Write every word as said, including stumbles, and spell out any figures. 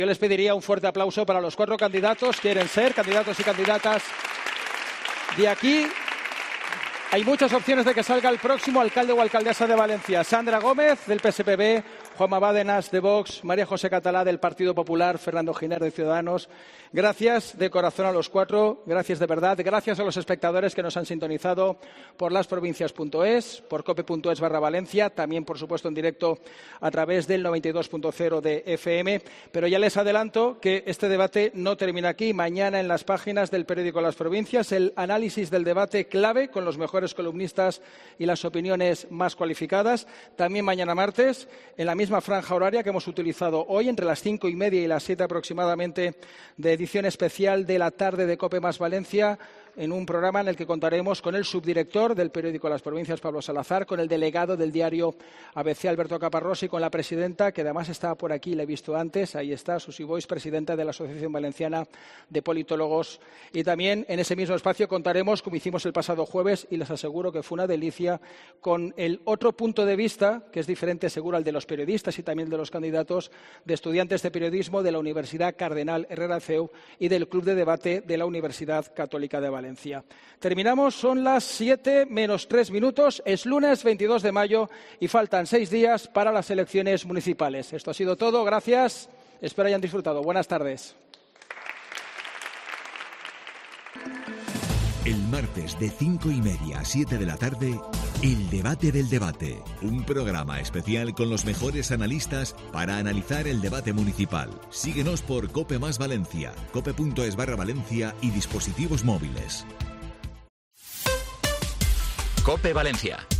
Yo les pediría un fuerte aplauso para los cuatro candidatos. Quieren ser candidatos y candidatas de aquí. Hay muchas opciones de que salga el próximo alcalde o alcaldesa de Valencia. Sandra Gómez, del P S P B, Juanma Bárcenas, de Vox, María José Catalá, del Partido Popular, Fernando Giner, de Ciudadanos. Gracias de corazón a los cuatro, gracias de verdad. Gracias a los espectadores que nos han sintonizado por lasprovincias punto es, por cope punto es barra Valencia, también, por supuesto, en directo a través del noventa y dos punto cero de F M. Pero ya les adelanto que este debate no termina aquí. Mañana en las páginas del periódico Las Provincias, el análisis del debate clave con los mejores columnistas y las opiniones más cualificadas. También mañana martes, en la misma franja horaria que hemos utilizado hoy, entre las cinco y media y las siete aproximadamente, de edición especial de la tarde de COPE más Valencia, en un programa en el que contaremos con el subdirector del periódico Las Provincias, Pablo Salazar, con el delegado del diario A B C, Alberto Caparrós, y con la presidenta, que además estaba por aquí, la he visto antes, ahí está, Susi Boix, presidenta de la Asociación Valenciana de Politólogos. Y también en ese mismo espacio contaremos, como hicimos el pasado jueves, y les aseguro que fue una delicia, con el otro punto de vista, que es diferente seguro al de los periodistas y también de los candidatos, de estudiantes de periodismo de la Universidad Cardenal Herrera C E U y del Club de Debate de la Universidad Católica de Valencia. Valencia. Terminamos, son las siete menos tres minutos, es lunes veintidós de mayo y faltan seis días para las elecciones municipales. Esto ha sido todo, gracias, espero hayan disfrutado. Buenas tardes. El martes de cinco y media a siete de la tarde, El Debate del Debate, un programa especial con los mejores analistas para analizar el debate municipal. Síguenos por Cope más Valencia, cope punto es barra Valencia y dispositivos móviles. Cope Valencia.